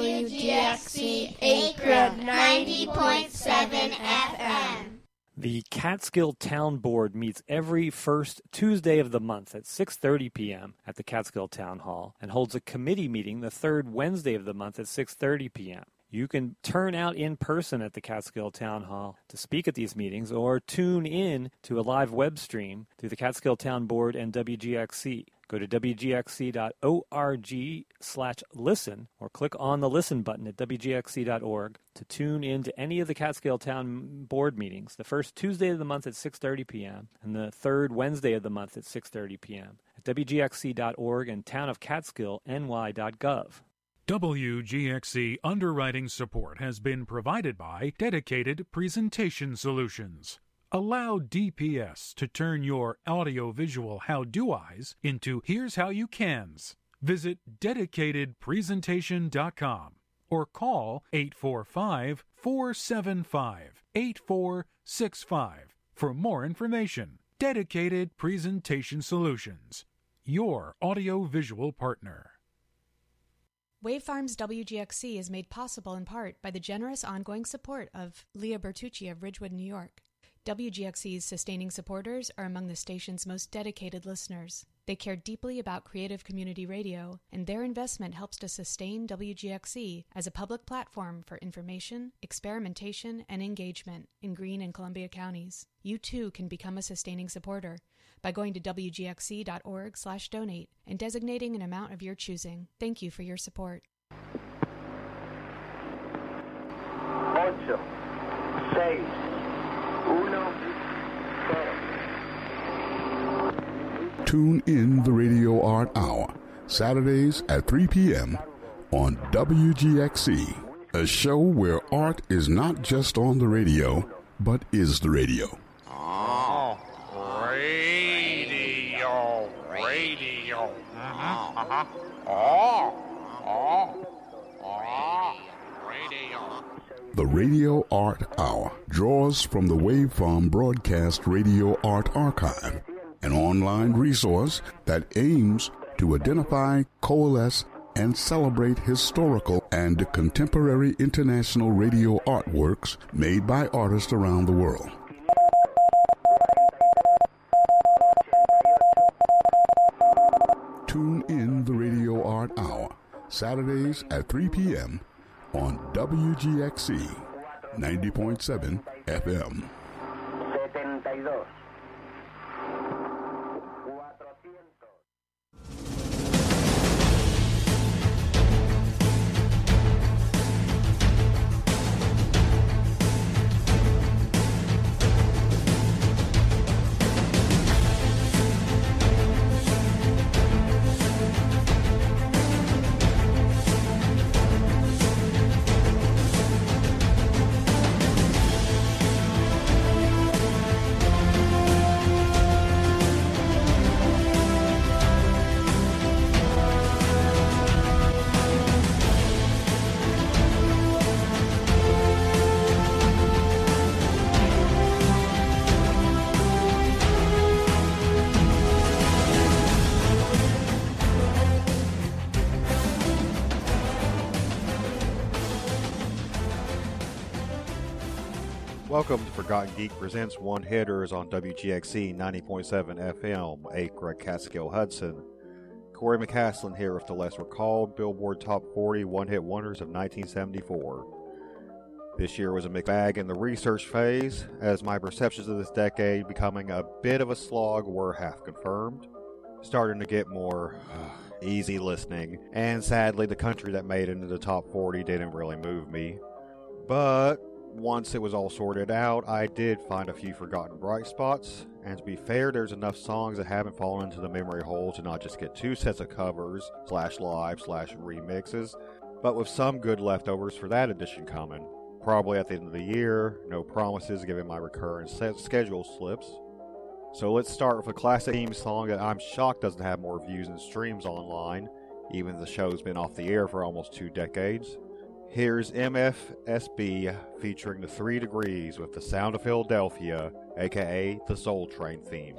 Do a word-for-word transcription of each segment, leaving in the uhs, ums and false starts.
W G X C Acre ninety point seven F M. The Catskill Town Board meets every first Tuesday of the month at six thirty p.m. at the Catskill Town Hall and holds a committee meeting the third Wednesday of the month at six thirty p.m. You can turn out in person at the Catskill Town Hall to speak at these meetings or tune in to a live web stream through the Catskill Town Board and W G X C. Go to W G X C dot org slash listen or click on the listen button at W G X C dot org to tune in to any of the Catskill Town Board meetings, the first Tuesday of the month at six thirty p.m. and the third Wednesday of the month at six thirty p.m. at W G X C dot org and town of catskill N Y dot gov. W G X C underwriting support has been provided by Dedicated Presentation Solutions. Allow D P S to turn your audiovisual how-do-eyes into here's how you cans. Visit dedicated presentation dot com or call eight four five, four seven five, eight four six five for more information. Dedicated Presentation Solutions, your audiovisual partner. Wave Farms W G X C is made possible in part by the generous ongoing support of Leah Bertucci of Ridgewood, New York. W G X C's sustaining supporters are among the station's most dedicated listeners. They care deeply about creative community radio, and their investment helps to sustain W G X C as a public platform for information, experimentation, and engagement in Greene and Columbia counties. You too can become a sustaining supporter by going to W G X C dot org slash donate and designating an amount of your choosing. Thank you for your support. Ocho, seis, uno, cero. Tune in the Radio Art Hour, Saturdays at three p.m. on W G X C, a show where art is not just on the radio, but is the radio. Oh, radio, radio. Uh-huh, uh-huh. Oh, oh, oh, radio. The Radio Art Hour draws from the Waveform Broadcast Radio Art Archive, an online resource that aims to identify, coalesce, and celebrate historical and contemporary international radio artworks made by artists around the world. Tune in the Radio Art Hour, Saturdays at three p.m. on W G X C ninety point seven F M. Welcome to Forgotten Geek Presents One Hitters on W G X C ninety point seven F M, Acre, Catskill, Hudson. Corey McCaslin here with the less recalled Billboard Top forty One-Hit Wonders of nineteen seventy-four. This year was a mixed bag in the research phase, as my perceptions of this decade becoming a bit of a slog were half confirmed. Starting to get more uh, easy listening, and sadly the country that made it into the top forty didn't really move me. But once it was all sorted out, I did find a few forgotten bright spots, and to be fair, there's enough songs that haven't fallen into the memory hole to not just get two sets of covers, slash live, slash remixes, but with some good leftovers for that edition coming. Probably at the end of the year, no promises given my recurrent set schedule slips. So let's start with a classic theme song that I'm shocked doesn't have more views and streams online, even the show's been off the air for almost two decades. Here's M F S B featuring the Three Degrees with the Sound of Philadelphia, aka the Soul Train theme.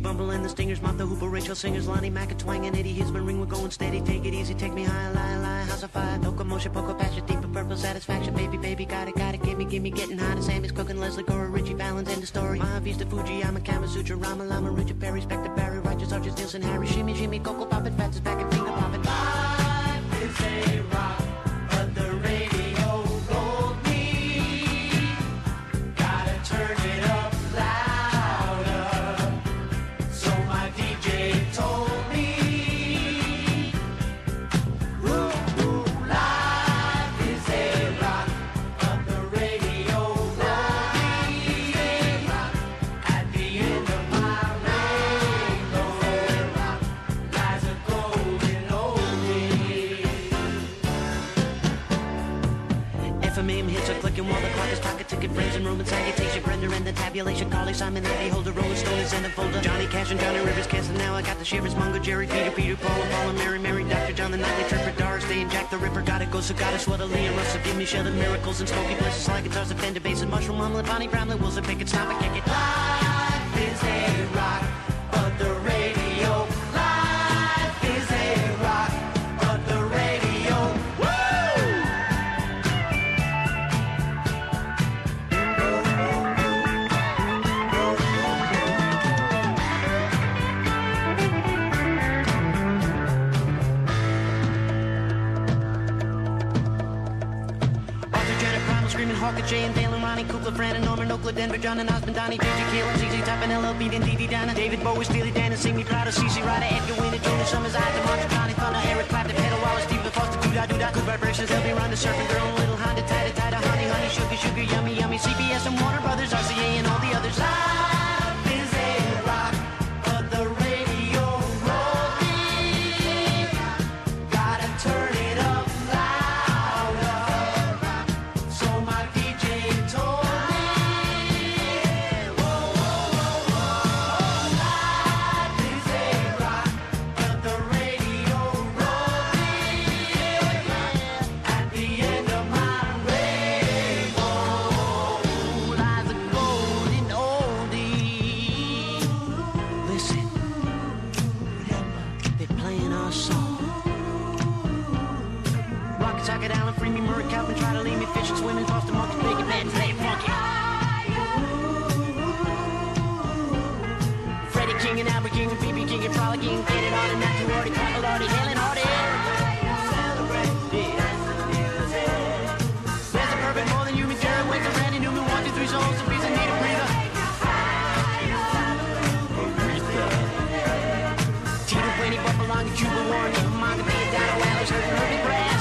Bumble and the Stingers, Martha Hooper, Rachel Singers, Lonnie McAtwang and Eddie Hisman. Ring, we're going steady, take it easy, take me high, lie, lie, house of fire. Locomotion, poker, passion, deep and purple satisfaction. Baby, baby, got it, got it, gimme, gimme, getting hot. Sammy's cooking, Leslie Gore, Richie Valens, end the story. Mahavista, Fuji, I'm a Kama Sutra, Rama Lama, Richard Perry, Spectre Barry, Righteous Arches, Nielsen, Harry, Shimmy, Jimmy, Coco, Poppin', Fats is back and finger poppin'. Life is a rock, but the radio rolled me. Gotta turn it up louder. So my D J told me, ooh, ooh, life is a rock, but the radio rolled me. At the end of my rainbow lies a golden oldie. F M M hits are clicking while the clock is pocket ticket frames and Roman salutation, Brenda and the tabulation, Carly Simon, Ivy Holder, Rolling Stone is in the folder. Johnny Cash and Johnny Rivers canceling now. I got the shivers, Mungo, Jerry, Peter, Peter, Paul, and Paul, and Mary, Mary, Doctor John, the Nightly Tripper, Doris Day, and Jack the Ripper. Gotta go, so gotta sweater, Lee and Russell, give me shelter, miracles and smoky places like guitars, and Fender bass and mushroom omelet, Bonnie Bramlett, Wilson, pick it, stop it, kick it. Life is a rock, but the radio. Life is a rock, but the radio. Woo! Arthur Janet, Primal Screaming, Hawker, Jay and Dale and Ronnie, Kukla, Fran and Norman, Oakland, Denver, John and Osmond, Donnie, J J, Caleb, Z Z Top and L L Beat and Dee Dee Donna, David Bowie, Steely Dan and Sing Me Proud of C C Ryder, Edgar Winter, Jonas Summers, Isaac, Monster, Johnny Thunder, Eric Clapton, Pedal Wallace, Stephen Foster, Doo-Dah, Doo-Dah, Good Vibrations, L B Ronda, Surfing Girl, Little Honda, Tida, Tida, Honey, Honey, Sugar, Sugar, Yummy, Yummy, C B S and Warner Brothers, R C A and all the others. Life is a rock, but the radio rolled me. Gotta turn it up louder. So my D J told me, whoa, whoa, whoa, whoa. Life is a rock, but the radio rolled me. At the end of my rainbow lies a golden oldie. Listen, they're playing our song. Rocket Socket, Allen, Free Me, Murray, Calvin, try to leave me fishing, swimming, toss the monkey, make it bad, play it funky. Freddie King and Albert King and B B King and Frolic King, get it on and not too hardy, clap a lordy, Helen Hardy. Celebrate this. There's a perfect more than you, me, Jerry Wick, and Randy Newman, one, two, three, souls, a piece of need a breather. Tito, Winnie, Buffalo, Long, Cuba, Warren, Manga, Big, Dino, Alice, Herbie, Brass.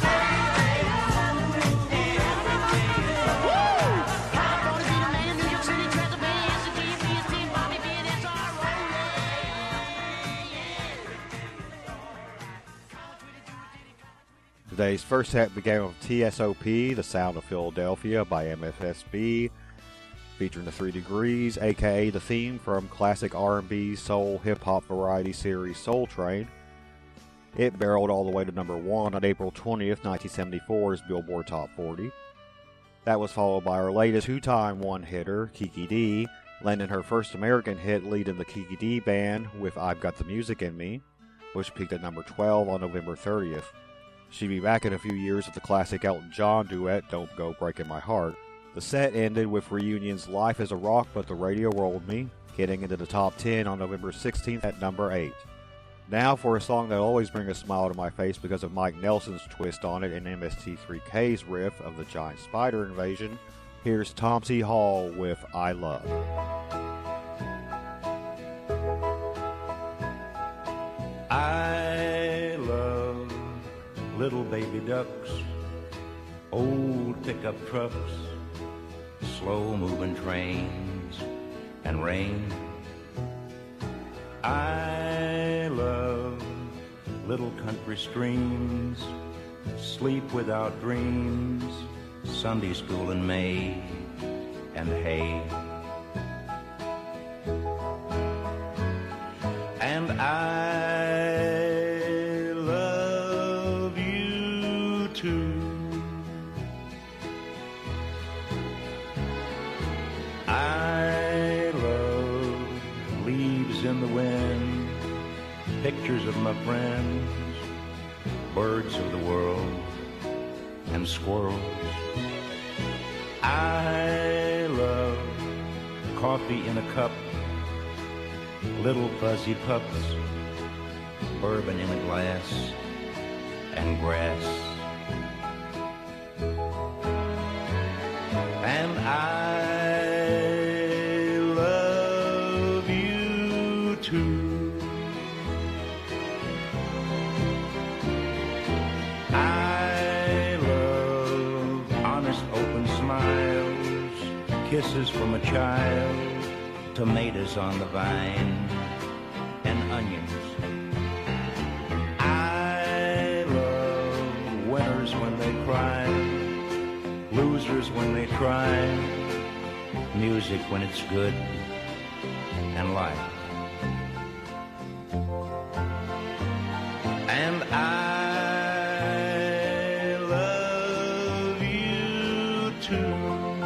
Today's first set began with T S O P, The Sound of Philadelphia by M F S B, featuring the Three Degrees, aka the theme from classic R and B, soul, hip-hop variety series Soul Train. It barreled all the way to number one on April twentieth, nineteen seventy-four's Billboard Top forty. That was followed by our latest two-time one-hitter, Kiki Dee, landing her first American hit leading the Kiki Dee band with I've Got the Music in Me, which peaked at number twelve on November thirtieth. She'll be back in a few years with the classic Elton John duet, Don't Go Breaking My Heart. The set ended with Reunion's Life is a Rock But the Radio Rolled Me, getting into the top ten on November sixteenth at number eight. Now for a song that'll always bring a smile to my face because of Mike Nelson's twist on it and M S T three K's riff of the Giant Spider Invasion, here's Tom C. Hall with I Love. I love little baby ducks, old pickup trucks, slow-moving trains, and rain. I love little country streams, sleep without dreams, Sunday school in May, and hay. And I love you too. I love leaves leaves in the wind, pictures of my friends, birds of the world, and squirrels. I love coffee in a cup, little fuzzy pups, bourbon in a glass, and grass. And I love you too. I love honest open smiles, kisses from a child, tomatoes on the vine, and onions. I love winners when they cry, losers when they try, music when it's good, and life. And I love you too.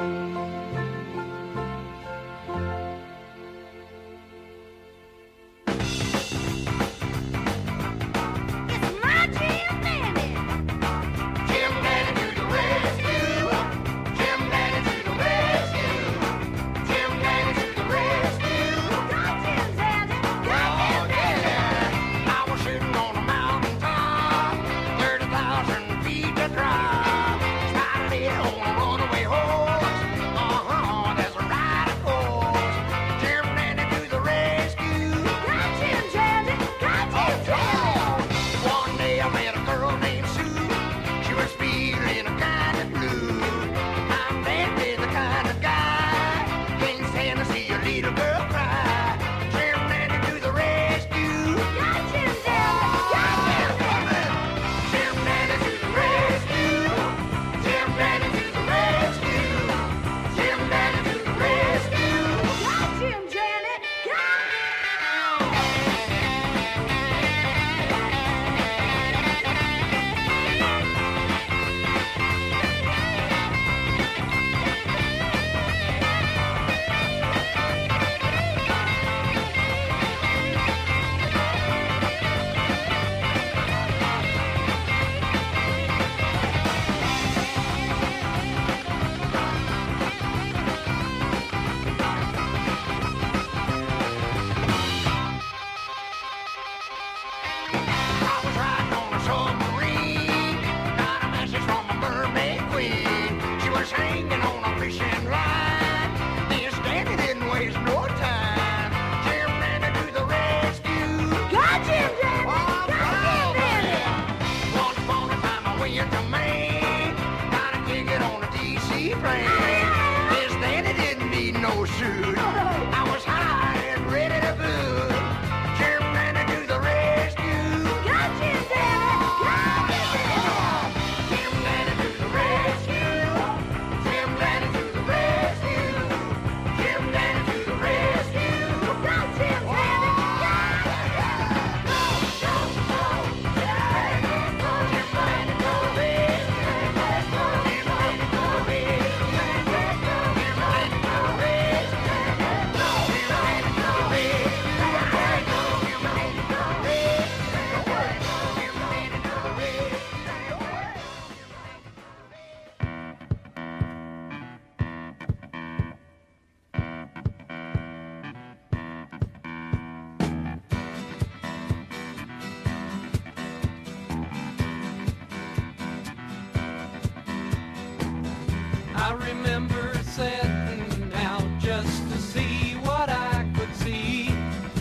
I remember setting out just to see what I could see.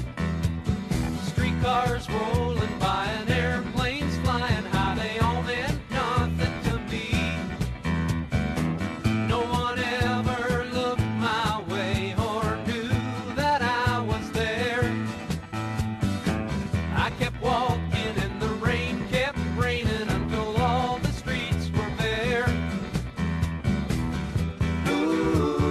Streetcars rolling by and airplanes flying high, they all meant nothing to me. No one ever looked my way or knew that I was there. I kept walking and the rain kept raining until all the streets were bare. Ooh.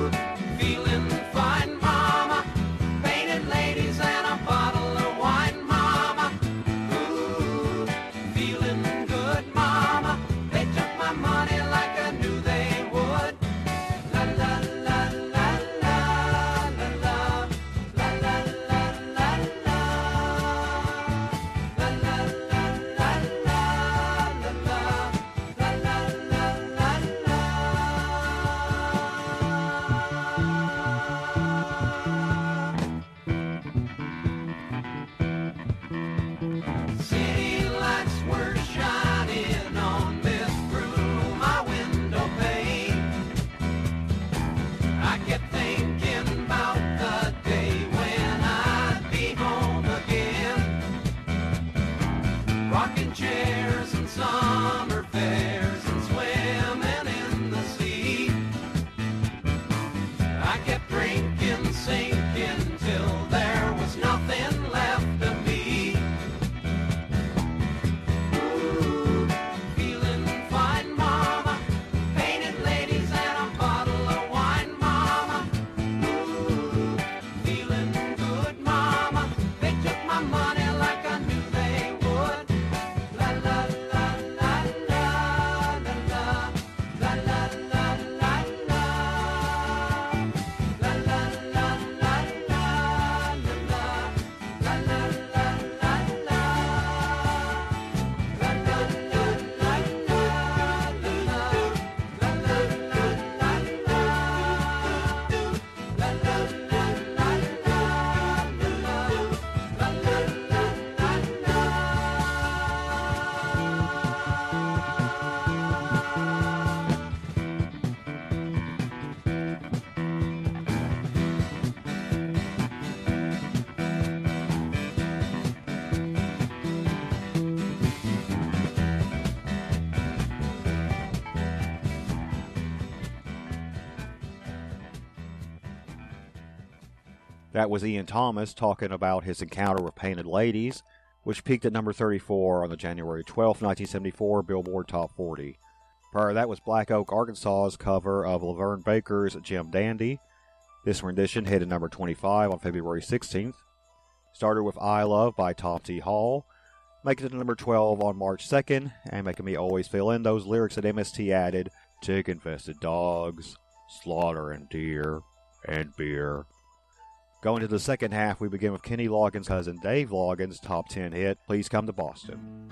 That was Ian Thomas talking about his encounter with Painted Ladies, which peaked at number thirty-four on the January twelfth, nineteen seventy-four Billboard Top forty. Prior to that was Black Oak, Arkansas's cover of Laverne Baker's Jim Dandy. This rendition hit at number twenty-five on February sixteenth. Started with I Love by Tom T. Hall, making it to number twelve on March second, and making me always fill in those lyrics that M S T added: tick-infested dogs, slaughter and deer, and beer. Going to the second half, we begin with Kenny Loggins' cousin Dave Loggins' top ten hit, Please Come to Boston.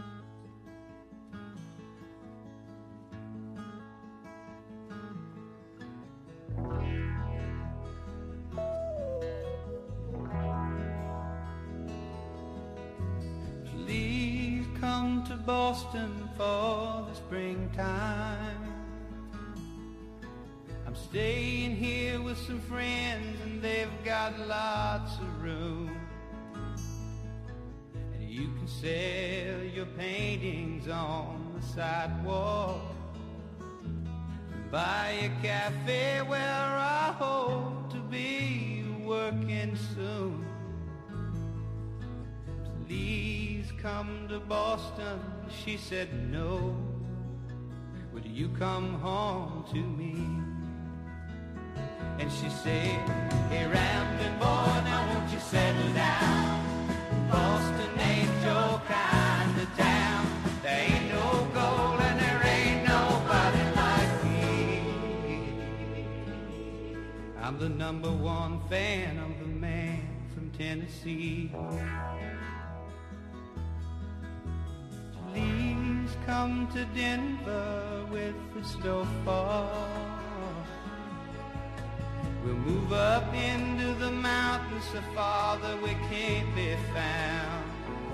Please come to Boston for the springtime. I'm staying here with some friends and they've got lots of room. And you can sell your paintings on the sidewalk. Buy a cafe where I hope to be working soon. Please come to Boston, she said no. Would you come home to me? And she said, hey Ramblin' boy, now won't you settle down? Boston ain't your kind of town. There ain't no gold and there ain't nobody like me. I'm the number one fan of the man from Tennessee. Please come to Denver with the snowfall. We'll move up into the mountains so far that we can't be found,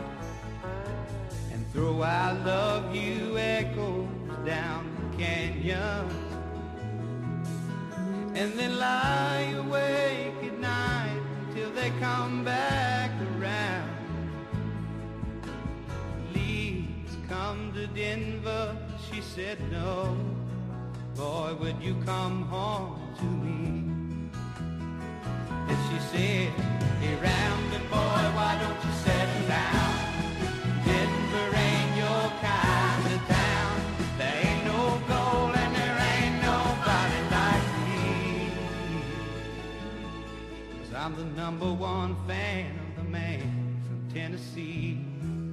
and throw I love you echoes down the canyon, and then lie awake at night until they come back around. Please come to Denver, she said no. Boy, would you come home to me? And she said, hey Ramblin' boy, why don't you settle down? Denver ain't your kind of town. There ain't no gold and there ain't nobody like me. 'Cause I'm the number one fan of the man from Tennessee.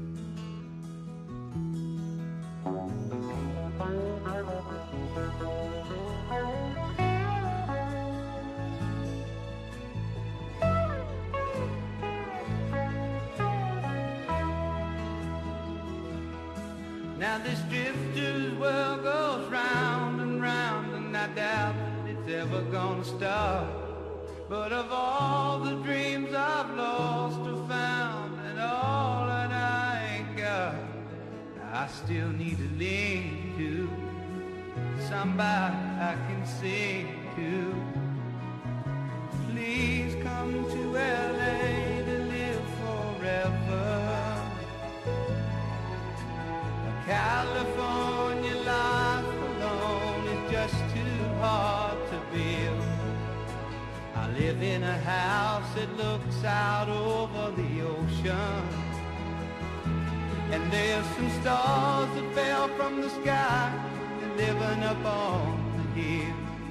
Now this drifter's world goes round and round, and I doubt that it's ever gonna stop. But of all the dreams I've lost or found, and all that I ain't got, I still need to lean to somebody I can sing to. Please come to L A to live forever. California life alone is just too hard to build. I live in a house that looks out over the ocean, and there's some stars that fell from the sky and living up on the hill.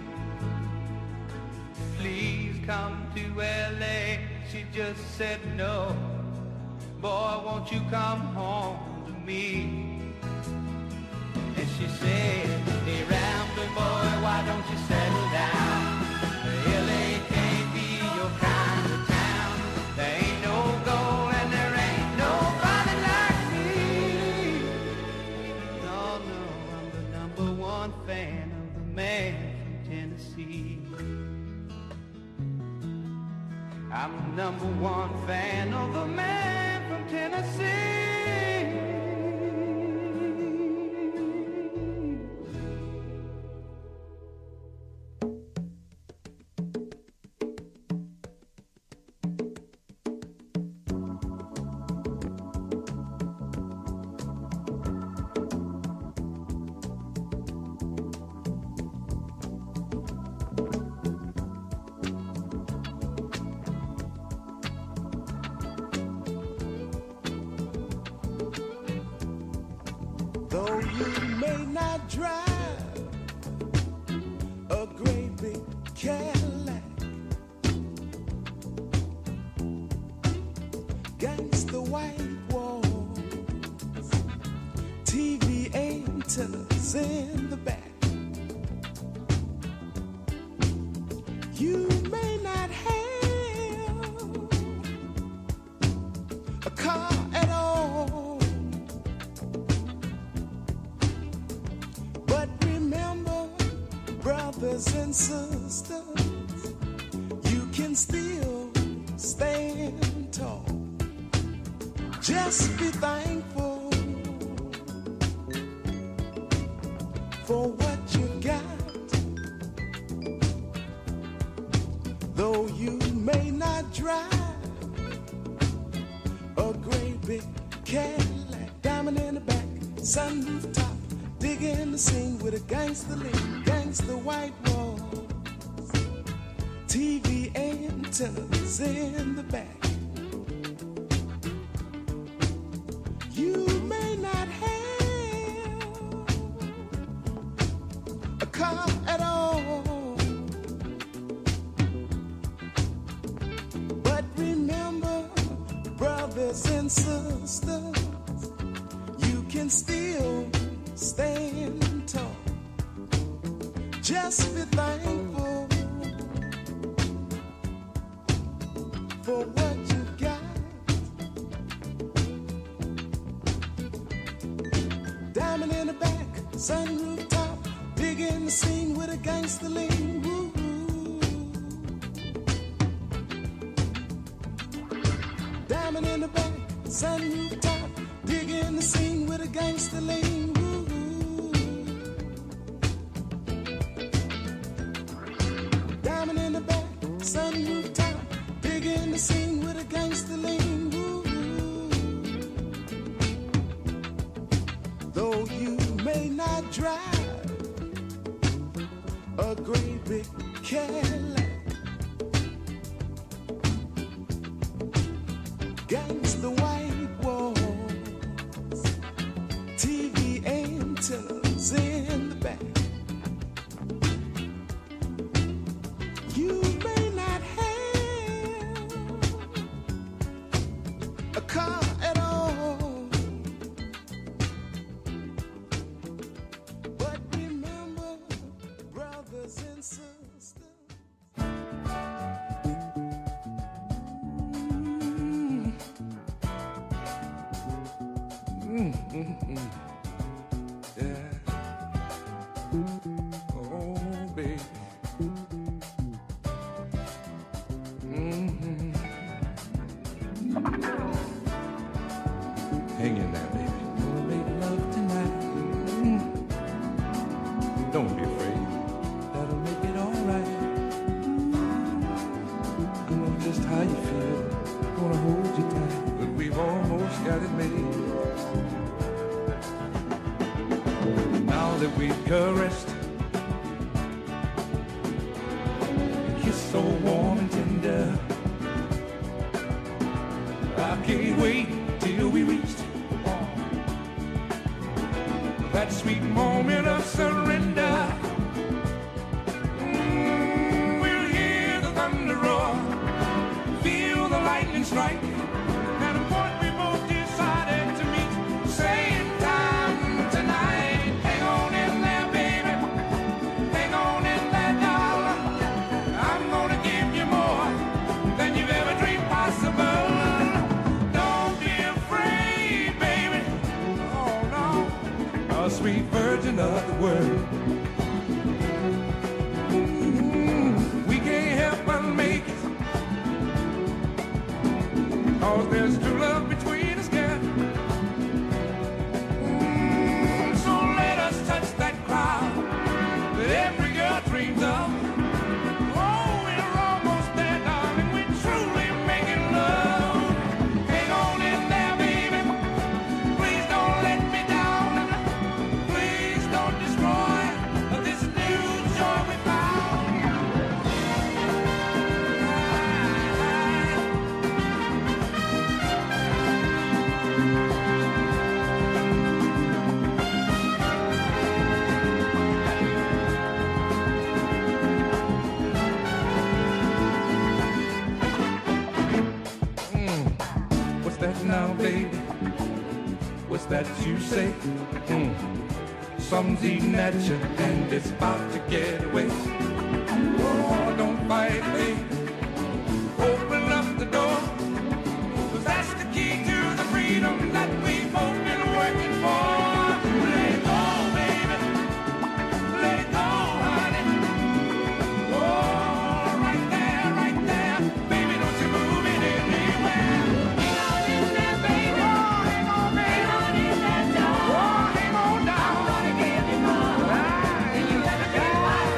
Please come to L A, she just said no. Boy, won't you come home to me? And she said, hey Ramblin' boy, why don't you settle down? L A can't be your kind of town. There ain't no gold and there ain't nobody like me. No, no, I'm the number one fan of the man from Tennessee. I'm the number one fan of the man from Tennessee. Though you may not drive a great big Cadillac, against the white walls, T V antennas in the back. You may not have a car at all, but remember, brothers and sisters, you can still stand tall. Just be thankful for what you got. Though you may not drive a great big Cadillac, diamond in the back, sunroof top, digging the scene with a gangster lean, gangster white walls, T V antennas in the back. You may not have a car at all, but remember, brothers and sisters, you can still stand tall. Just be thankful for what you got. Diamond in the back, sunroof top, digging the scene with a gangster lean. Woo. Diamond in the back, sunroof top, digging the scene with a gangster lean. Woo. Diamond in the back, sunroof top, digging the scene with a gangster lean. Woo. Though you may not drive a great big Cadillac, gangsta white walls, T V antennas in the back. You may not have a car at all, but remember, brothers and sisters. Mm, mm, mm. Yeah. Oh, baby. Mm-hmm. Hang in there, baby. We'll make love tonight. Mm. Don't be afraid. That'll make it all right. I know just how you feel. Gonna hold you tight, but we've almost got it made. Now that we've caressed, kiss so warm and tender, I can't wait till we reach that sweet moment of surrender. Mm, we'll hear the thunder roar, feel the lightning strike, and a point we both decided to meet. Same time tonight. Hang on in there, baby. Hang on in there, darling. I'm gonna give you more than you've ever dreamed possible. Don't be afraid, baby. Oh no, a sweet virgin of the world. Mm, we can't help but make it, 'cause there's true love between us, girl. Mm, so let us touch that cloud that every girl dreams of. Oh, we're almost there, darling. We're truly making love. Hang on in there, baby. Please don't let me down. Please don't destroy that now, baby? What's that you say? Hmm. Something's eating at you and it's about to get away. Oh, don't fight, baby. Open up the door. 'Cause that's the key to the freedom that we've both been working for. Let it go, baby. Let it go, honey. Oh, right there, right there. Baby, don't you move it anywhere. Hang on in there, baby. Oh, hang on, baby. Hang on in that door. Oh, hang on down. I'm gonna give you more. Ah, and you gotta get out.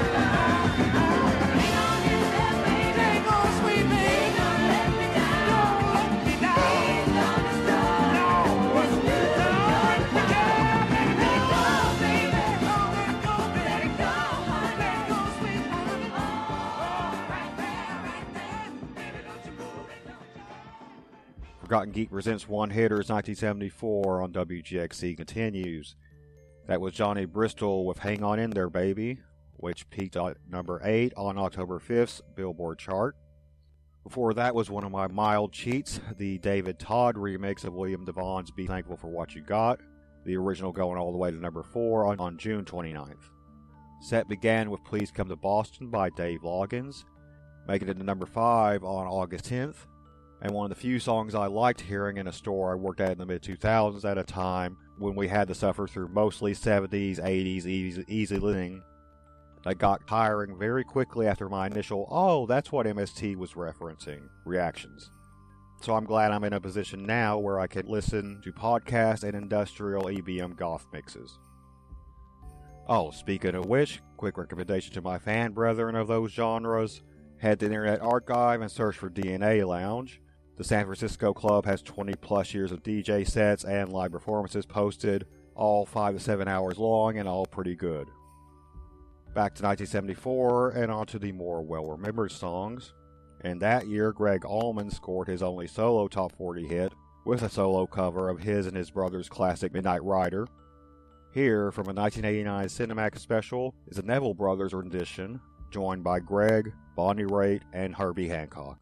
Hang on in there, baby. Hang on, sweet baby. Don't let me down. Don't let me down. Please don't destroy. No. What's good? Let me down. Let it go, baby. Oh, let it go, baby. Let it go, honey. Let it go, sweet honey. Oh, right there, right there. Baby, don't you move it, don't you? Forgotten Geek presents One Hitters nineteen seventy-four on W G X C continues. That was Johnny Bristol with Hang On In There, Baby, which peaked at number eight on October fifth's Billboard chart. Before that was one of my mild cheats, the David Todd remix of William Devon's Be Thankful for What You Got, the original going all the way to number four on, on June twenty-ninth. Set began with Please Come to Boston by Dave Loggins, making it to number five on August tenth, and one of the few songs I liked hearing in a store I worked at in the mid two thousands at a time when we had to suffer through mostly seventies, eighties, easy, easy listening that got tiring very quickly after my initial, oh, that's what M S T was referencing, reactions. So I'm glad I'm in a position now where I can listen to podcast and industrial E B M goth mixes. Oh, speaking of which, quick recommendation to my fan brethren of those genres, head to the Internet Archive and search for D N A Lounge. The San Francisco Club has twenty plus years of D J sets and live performances posted, all five to seven hours long and all pretty good. Back to nineteen seventy-four and on to the more well-remembered songs. And that year, Greg Allman scored his only solo top forty hit with a solo cover of his and his brother's classic Midnight Rider. Here, from a nineteen eighty-nine Cinemax special, is the Neville Brothers rendition, joined by Greg, Bonnie Raitt, and Herbie Hancock.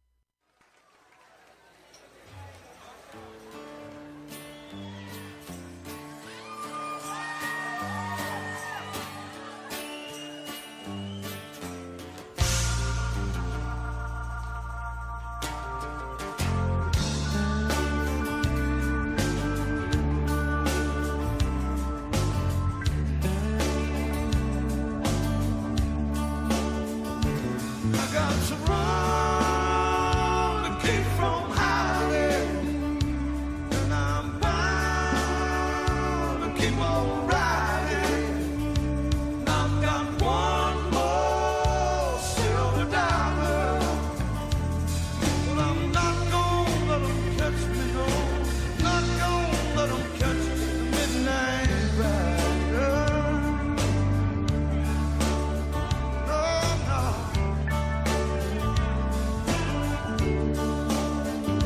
I got to run to keep from hiding, and I'm bound to keep on riding. I've got one more silver diamond, but I'm not gonna let 'em catch me, no, not gonna let 'em catch the midnight rider.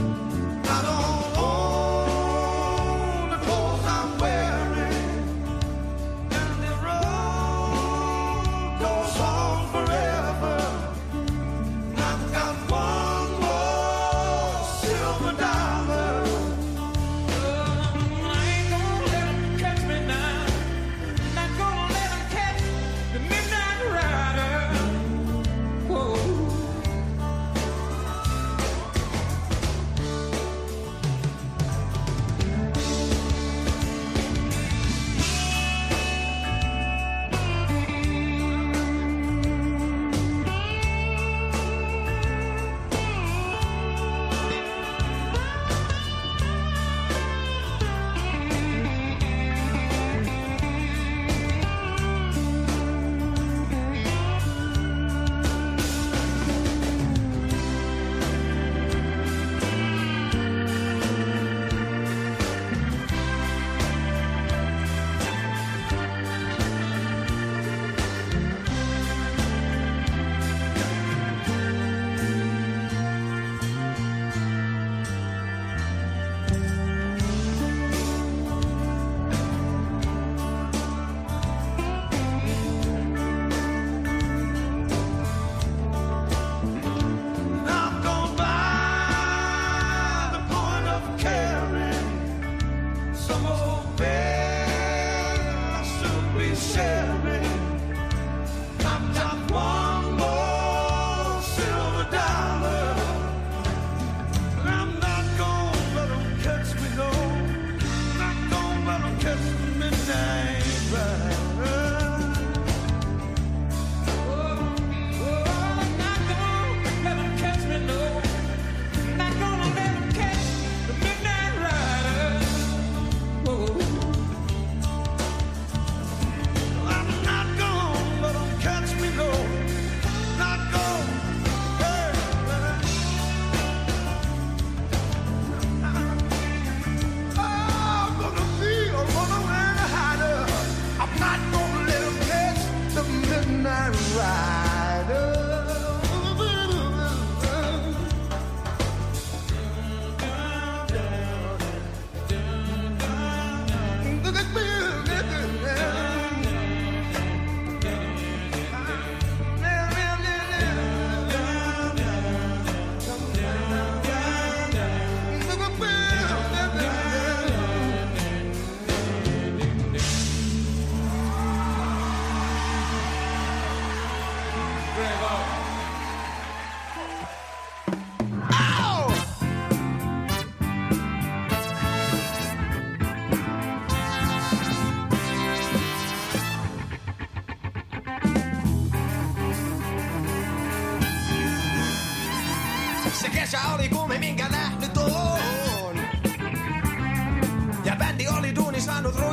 I don't own the clothes I'm wearing.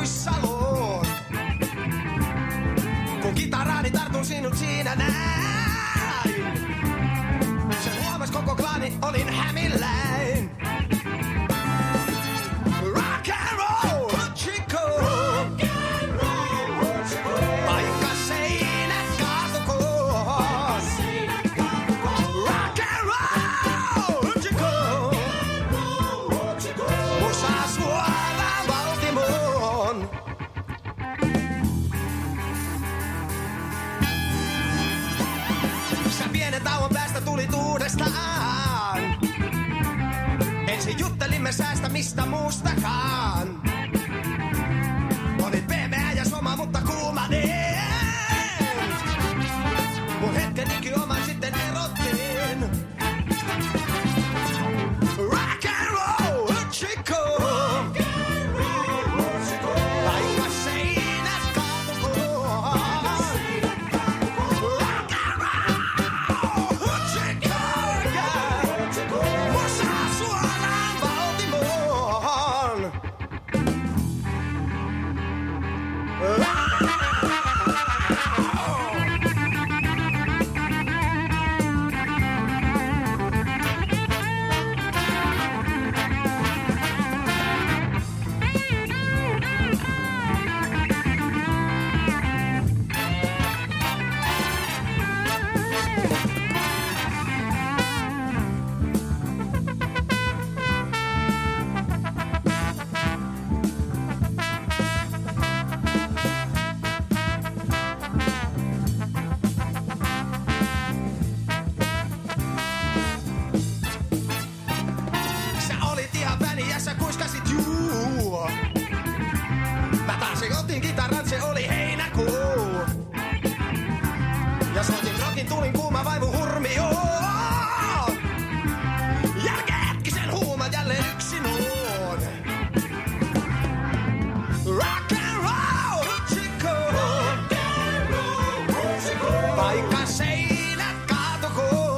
Ruissaloon. Kun kitaraani tartun sinut siinä näin. Se huomas koko klaani, olin hämilläin. Rock and roll, chico. Rock and roll, chico. Vaikka seinät kaatukoon. Rock and roll, chico. Musa suoraan Baltimoon. Sä pienen tauon päästä tulit uudestaan. Ensin juttelimme säästä mistä muustakaan. Olit pehmeä ja soma, mutta kuumanen. Mun hetken ikioman sitten erottiin. Rock and roll, chico. Vaikka seinät kaatukoon. Rock and roll, chico. Musa suoraan Baltimoon. Sä olit ihan väni ja sä kuiskasit juu. Mä taas otin kitaran, se oli heinäkuu. Ja soitin rockin, tulin kuuma vaivu hurmioon. Jälkeen hetkisen huuman jälleen yksin oon. Rock and roll, chico. Vaikka seinät kaatukoon.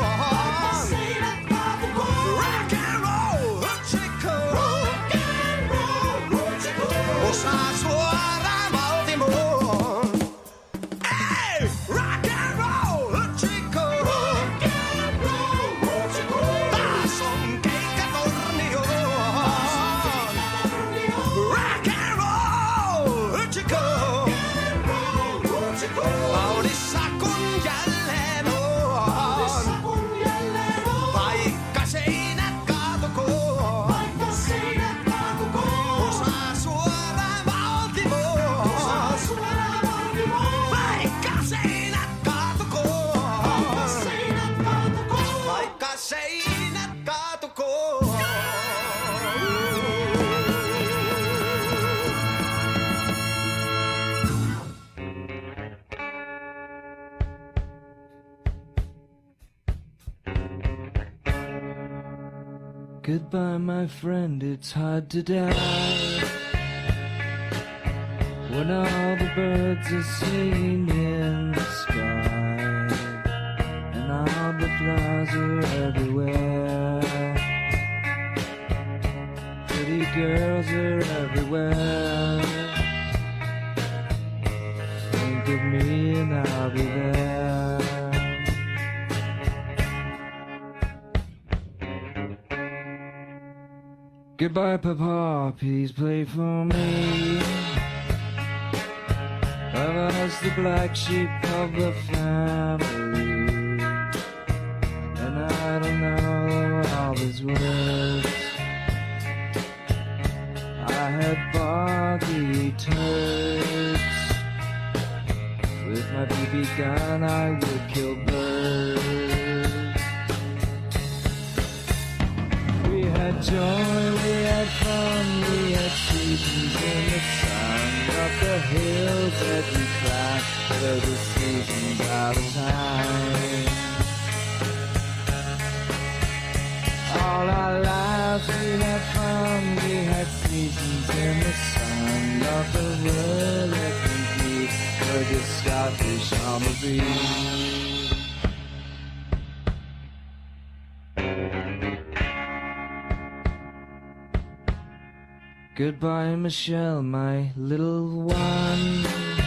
Rock and roll, chico. Musa suoraan Baltimoon. Hey, rock and roll, chico. Taas on keikka Tornioon. Rock and roll, chico. Laudissa kun jälleen on. Vaikka seinät kaatukoon. Musa suoraan Baltimoon. Vaikka seinät kaatukoon. Vaikka seinät kaatukoon. Goodbye, my friend, it's hard to die when all the birds are singing in the sky and all the flowers are everywhere. Pretty girls are everywhere. Think of me and I'll be there. Goodbye, Papa, please play for me. I was the black sheep of the family, and I don't know all his words. I had boggy turds. With my B B gun I would kill birds. We had joy, we had fun, we had seasons in the sun. Up the hills that we climbed, were the seasons out of time. All our lives we had fun, we had seasons in the sun. Of the world that we be, were the starfish on the beach. Goodbye, Michelle, my little one.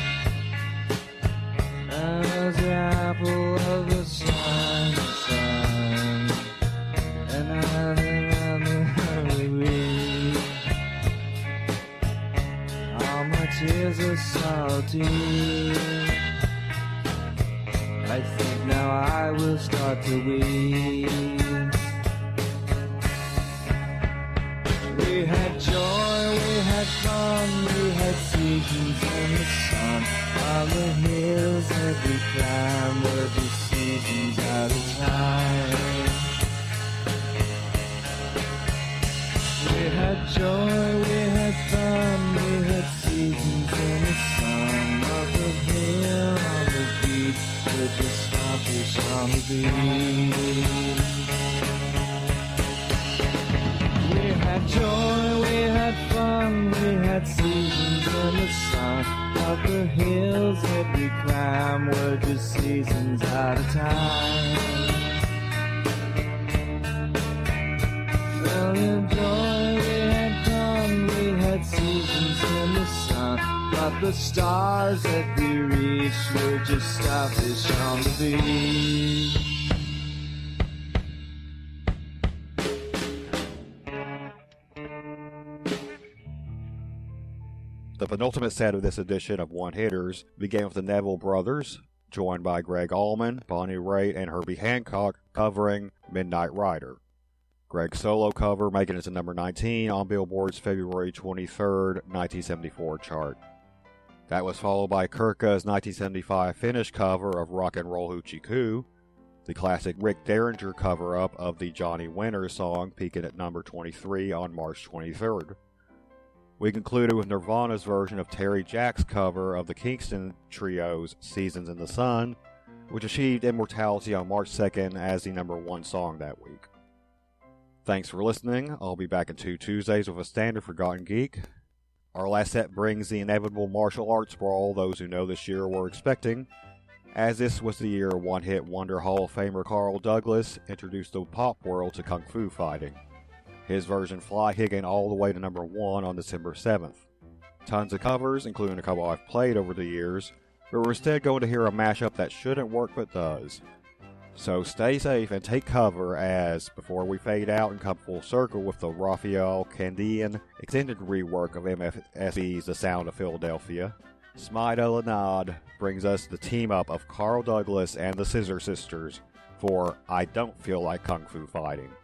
As the apple of the sun, sun. And I remember all my tears are salty. I think now I will start to weep. We had joy, we had fun, we had seasons in the sun. On the hills that we climbed were just seasons out of time. We had joy, we had fun, we had seasons in the sun. On the hill, on the beach, we're just starfish on the beach. We had joy, we had fun, we had seasons in the sun. Up the hills that we climb were just seasons out of time. Felt the joy, we had fun, we had seasons in the sun. But the stars that we reached were just starfish on the beach. The penultimate set of this edition of One Hitters began with the Neville Brothers, joined by Greg Allman, Bonnie Raitt, and Herbie Hancock, covering Midnight Rider. Greg's solo cover making it to number nineteen on Billboard's February twenty-third, nineteen seventy-four chart. That was followed by Kirka's nineteen seventy-five Finnish cover of Rock and Roll Hoochie Coo, the classic Rick Derringer cover-up of the Johnny Winter song peaking at number twenty-three on March twenty-third. We concluded with Nirvana's version of Terry Jack's cover of the Kingston Trio's Seasons in the Sun, which achieved immortality on March second as the number one song that week. Thanks for listening. I'll be back in two Tuesdays with a standard Forgotten Geek. Our last set brings the inevitable martial arts brawl those who know this year were expecting, as this was the year one-hit wonder Hall of Famer Carl Douglas introduced the pop world to kung fu fighting. His version Fly Higgin all the way to number one on December seventh. Tons of covers, including a couple I've played over the years, but we're instead going to hear a mashup that shouldn't work but does. So stay safe and take cover as, before we fade out and come full circle with the Raphael Candian extended rework of M F S B's The Sound of Philadelphia, Smida Lanad brings us the team-up of Carl Douglas and the Scissor Sisters for I Don't Feel Like Kung Fu Fighting.